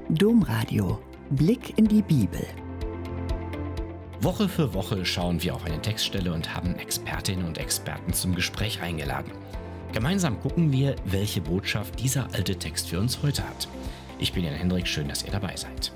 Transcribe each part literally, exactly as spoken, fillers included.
Domradio. Blick in die Bibel. Woche für Woche schauen wir auf eine Textstelle und haben Expertinnen und Experten zum Gespräch eingeladen. Gemeinsam gucken wir, welche Botschaft dieser alte Text für uns heute hat. Ich bin Jan Hendrik, schön, dass ihr dabei seid.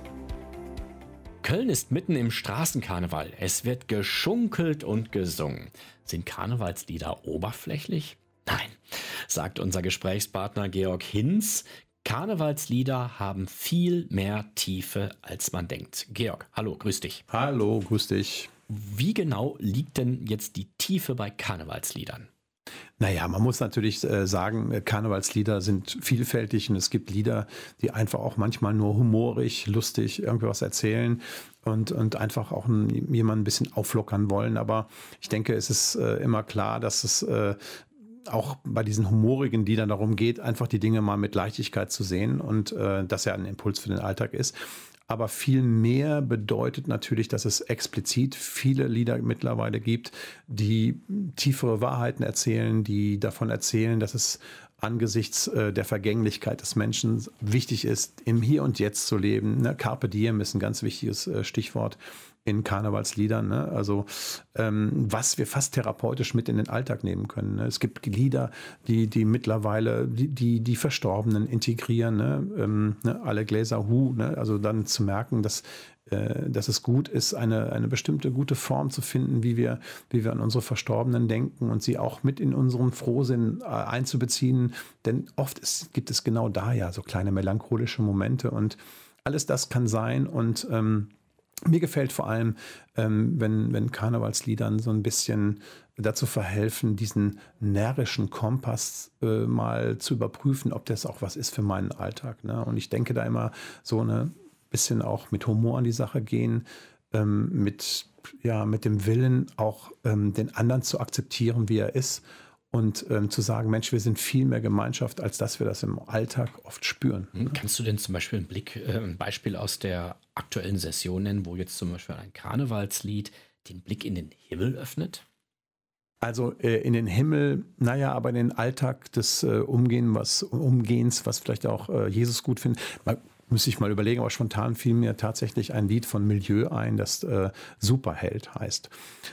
Köln ist mitten im Straßenkarneval. Es wird geschunkelt und gesungen. Sind Karnevalslieder oberflächlich? Nein, sagt unser Gesprächspartner Georg Hinz. Karnevalslieder haben viel mehr Tiefe, als man denkt. Georg, hallo, grüß dich. Hallo, grüß dich. Wie genau liegt denn jetzt die Tiefe bei Karnevalsliedern? Naja, man muss natürlich äh, sagen, Karnevalslieder sind vielfältig und es gibt Lieder, die einfach auch manchmal nur humorig, lustig irgendwas erzählen und, und einfach auch ein, jemanden ein bisschen auflockern wollen. Aber ich denke, es ist äh, immer klar, dass es äh, auch bei diesen humorigen Liedern darum geht, einfach die Dinge mal mit Leichtigkeit zu sehen und äh, dass ja ein Impuls für den Alltag ist. Aber viel mehr bedeutet natürlich, dass es explizit viele Lieder mittlerweile gibt, die tiefere Wahrheiten erzählen, die davon erzählen, dass es angesichts äh, der Vergänglichkeit des Menschen wichtig ist, im Hier und Jetzt zu leben. Ne? Carpe diem ist ein ganz wichtiges äh, Stichwort in Karnevalsliedern, ne? Also ähm, was wir fast therapeutisch mit in den Alltag nehmen können. Ne? Es gibt Lieder, die, die mittlerweile die, die, die Verstorbenen integrieren, ne? Ähm, ne? Alle Gläser Hu, ne? Also dann zu merken, dass, äh, dass es gut ist, eine, eine bestimmte gute Form zu finden, wie wir, wie wir an unsere Verstorbenen denken und sie auch mit in unseren Frohsinn äh, einzubeziehen. Denn oft ist, gibt es genau da ja so kleine melancholische Momente und alles das kann sein und ähm, mir gefällt vor allem, ähm, wenn, wenn Karnevalsliedern so ein bisschen dazu verhelfen, diesen närrischen Kompass äh, mal zu überprüfen, ob das auch was ist für meinen Alltag. Ne? Und ich denke da immer so ein bisschen auch mit Humor an die Sache gehen, ähm, mit, ja, mit dem Willen auch ähm, den anderen zu akzeptieren, wie er ist. Und ähm, zu sagen, Mensch, wir sind viel mehr Gemeinschaft, als dass wir das im Alltag oft spüren. Kannst du denn zum Beispiel einen Blick, äh, ein Beispiel aus der aktuellen Session nennen, wo jetzt zum Beispiel ein Karnevalslied den Blick in den Himmel öffnet? Also äh, in den Himmel, naja, aber in den Alltag des äh, Umgehen, was, Umgehens, was vielleicht auch äh, Jesus gut findet. Man, müsste ich mal überlegen, aber spontan fiel mir tatsächlich ein Lied von Milieu ein, das äh, Superheld heißt.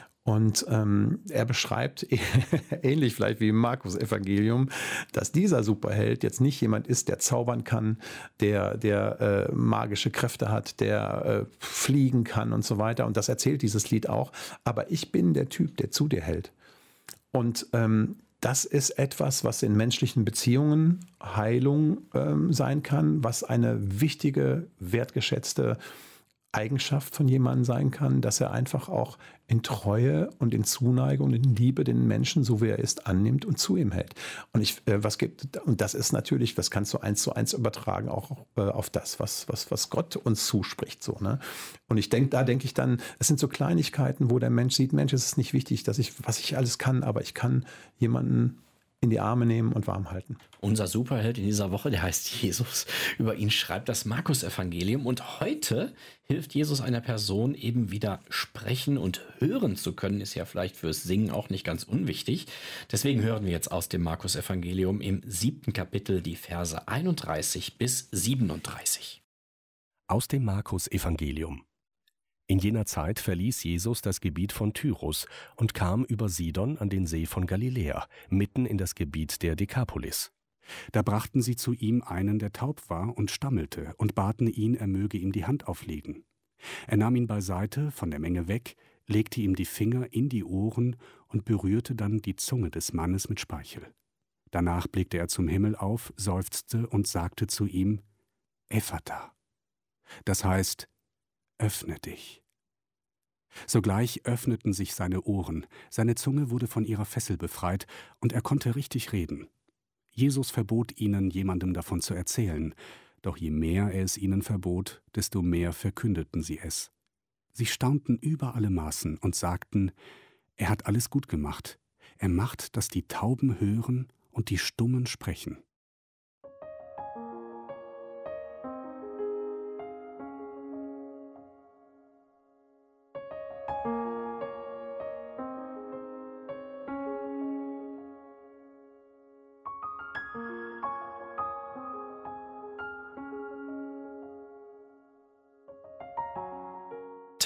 Und ähm, er beschreibt, ähnlich vielleicht wie im Markus-Evangelium, dass dieser Superheld jetzt nicht jemand ist, der zaubern kann, der, der äh, magische Kräfte hat, der äh, fliegen kann und so weiter. Und das erzählt dieses Lied auch. Aber ich bin der Typ, der zu dir hält. Und ähm, das ist etwas, was in menschlichen Beziehungen Heilung ähm, sein kann, was eine wichtige, wertgeschätzte Eigenschaft von jemandem sein kann, dass er einfach auch in Treue und in Zuneigung und in Liebe den Menschen, so wie er ist, annimmt und zu ihm hält. Und ich, äh, was gibt, und das ist natürlich, das kannst du eins zu eins übertragen, auch äh, auf das, was, was, was Gott uns zuspricht, so, ne? Und ich denke, da denke ich dann, es sind so Kleinigkeiten, wo der Mensch sieht, Mensch, es ist nicht wichtig, dass ich, was ich alles kann, aber ich kann jemanden in die Arme nehmen und warm halten. Unser Superheld in dieser Woche, der heißt Jesus. Über ihn schreibt das Markus-Evangelium. Und heute hilft Jesus einer Person eben wieder sprechen und hören zu können. Ist ja vielleicht fürs Singen auch nicht ganz unwichtig. Deswegen hören wir jetzt aus dem Markus-Evangelium im siebten Kapitel die Verse einunddreißig bis siebenunddreißig. Aus dem Markus-Evangelium. In jener Zeit verließ Jesus das Gebiet von Tyrus und kam über Sidon an den See von Galiläa, mitten in das Gebiet der Dekapolis. Da brachten sie zu ihm einen, der taub war und stammelte, und baten ihn, er möge ihm die Hand auflegen. Er nahm ihn beiseite, von der Menge weg, legte ihm die Finger in die Ohren und berührte dann die Zunge des Mannes mit Speichel. Danach blickte er zum Himmel auf, seufzte und sagte zu ihm, Ephata. Das heißt, öffne dich. Sogleich öffneten sich seine Ohren, seine Zunge wurde von ihrer Fessel befreit und er konnte richtig reden. Jesus verbot ihnen, jemandem davon zu erzählen, doch je mehr er es ihnen verbot, desto mehr verkündeten sie es. Sie staunten über alle Maßen und sagten, er hat alles gut gemacht, er macht, dass die Tauben hören und die Stummen sprechen.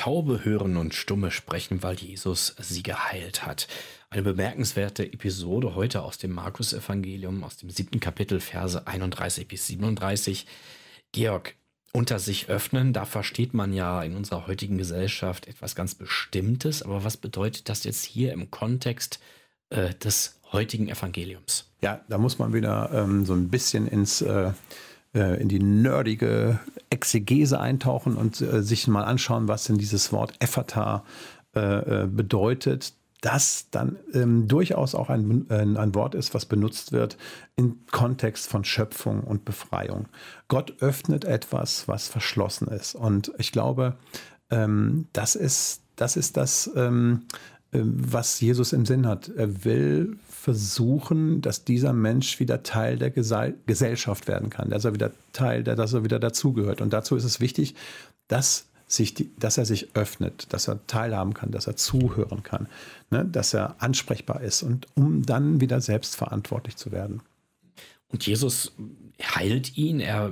Taube hören und Stumme sprechen, weil Jesus sie geheilt hat. Eine bemerkenswerte Episode heute aus dem Markus-Evangelium, aus dem siebten Kapitel, Verse einunddreißig bis siebenunddreißig. Georg, unter sich öffnen, da versteht man ja in unserer heutigen Gesellschaft etwas ganz Bestimmtes. Aber was bedeutet das jetzt hier im Kontext äh, des heutigen Evangeliums? Ja, da muss man wieder ähm, so ein bisschen ins, äh, äh, in die nerdige Exegese eintauchen und äh, sich mal anschauen, was denn dieses Wort Ephata äh, bedeutet. Das dann ähm, durchaus auch ein, äh, ein Wort ist, was benutzt wird im Kontext von Schöpfung und Befreiung. Gott öffnet etwas, was verschlossen ist. Und ich glaube, ähm, das ist das, ist das ähm, äh, was Jesus im Sinn hat. Er will versuchen, dass dieser Mensch wieder Teil der Gesell- Gesellschaft werden kann, dass er wieder Teil, der, dass er wieder dazugehört. Und dazu ist es wichtig, dass Sich die, dass er sich öffnet, dass er teilhaben kann, dass er zuhören kann, ne, dass er ansprechbar ist und um dann wieder selbstverantwortlich zu werden. Und Jesus heilt ihn, er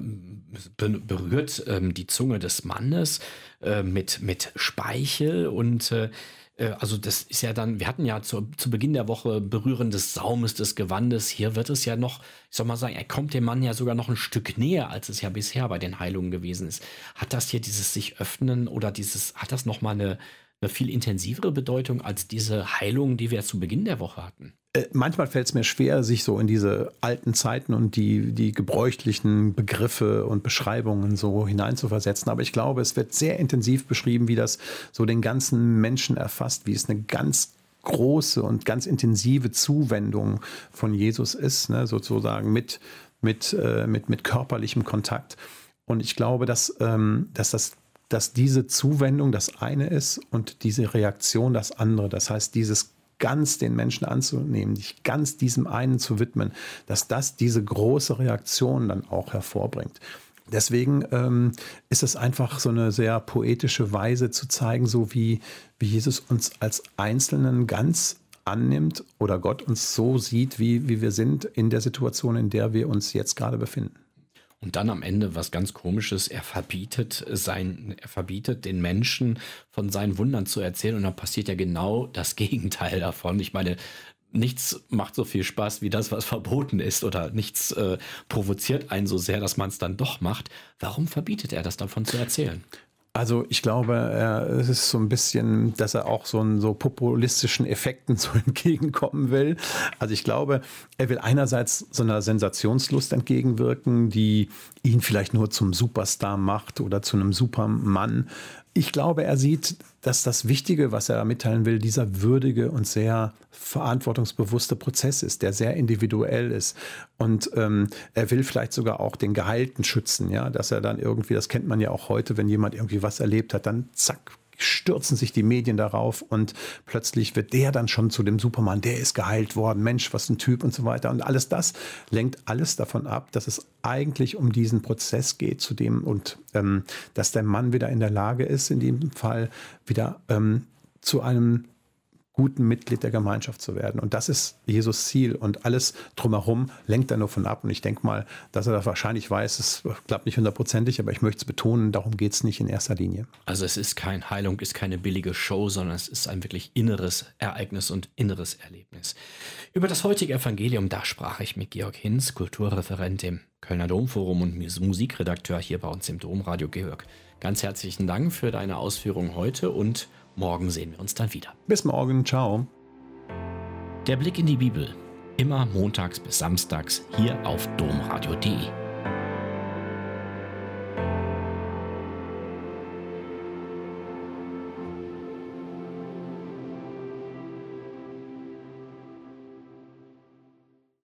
berührt ähm, die Zunge des Mannes äh, mit, mit Speichel und äh, also das ist ja dann, wir hatten ja zu, zu Beginn der Woche Berühren des Saumes des Gewandes. Hier wird es ja noch, ich soll mal sagen, er kommt dem Mann ja sogar noch ein Stück näher, als es ja bisher bei den Heilungen gewesen ist. Hat das hier dieses sich öffnen oder dieses, hat das nochmal eine, eine viel intensivere Bedeutung als diese Heilungen, die wir zu Beginn der Woche hatten? Äh, manchmal fällt es mir schwer, sich so in diese alten Zeiten und die, die gebräuchlichen Begriffe und Beschreibungen so hineinzuversetzen. Aber ich glaube, es wird sehr intensiv beschrieben, wie das so den ganzen Menschen erfasst, wie es eine ganz große und ganz intensive Zuwendung von Jesus ist, ne, sozusagen mit, mit, äh, mit, mit körperlichem Kontakt. Und ich glaube, dass, ähm, dass das dass diese Zuwendung das eine ist und diese Reaktion das andere. Das heißt, dieses ganz den Menschen anzunehmen, dich ganz diesem einen zu widmen, dass das diese große Reaktion dann auch hervorbringt. Deswegen ähm, ist es einfach so eine sehr poetische Weise zu zeigen, so wie, wie Jesus uns als Einzelnen ganz annimmt oder Gott uns so sieht, wie, wie wir sind in der Situation, in der wir uns jetzt gerade befinden. Und dann am Ende was ganz Komisches, er verbietet sein, er verbietet den Menschen von seinen Wundern zu erzählen und dann passiert ja genau das Gegenteil davon. Ich meine, nichts macht so viel Spaß wie das, was verboten ist oder nichts äh, provoziert einen so sehr, dass man es dann doch macht. Warum verbietet er das davon zu erzählen? Also ich glaube, er, es ist so ein bisschen, dass er auch so einen so populistischen Effekten so entgegenkommen will. Also ich glaube, er will einerseits so einer Sensationslust entgegenwirken, die ihn vielleicht nur zum Superstar macht oder zu einem Supermann. Ich glaube, er sieht, dass das Wichtige, was er mitteilen will, dieser würdige und sehr verantwortungsbewusste Prozess ist, der sehr individuell ist. Und ähm, er will vielleicht sogar auch den Geheilten schützen, ja, dass er dann irgendwie, das kennt man ja auch heute, wenn jemand irgendwie was erlebt hat, dann zack, stürzen sich die Medien darauf und plötzlich wird der dann schon zu dem Superman, der ist geheilt worden, Mensch, was ein Typ und so weiter. Und alles das lenkt alles davon ab, dass es eigentlich um diesen Prozess geht, zu dem und ähm, dass der Mann wieder in der Lage ist, in dem Fall wieder ähm, zu einem guten Mitglied der Gemeinschaft zu werden. Und das ist Jesus Ziel. Und alles drumherum lenkt er nur von ab. Und ich denke mal, dass er das wahrscheinlich weiß. Es klappt nicht hundertprozentig, aber ich möchte es betonen, darum geht es nicht in erster Linie. Also es ist keine Heilung, ist keine billige Show, sondern es ist ein wirklich inneres Ereignis und inneres Erlebnis. Über das heutige Evangelium, da sprach ich mit Georg Hinz, Kulturreferent im Kölner Domforum und Musikredakteur hier bei uns im Domradio. Georg, ganz herzlichen Dank für deine Ausführungen heute und morgen sehen wir uns dann wieder. Bis morgen, ciao. Der Blick in die Bibel, immer montags bis samstags hier auf domradio punkt de.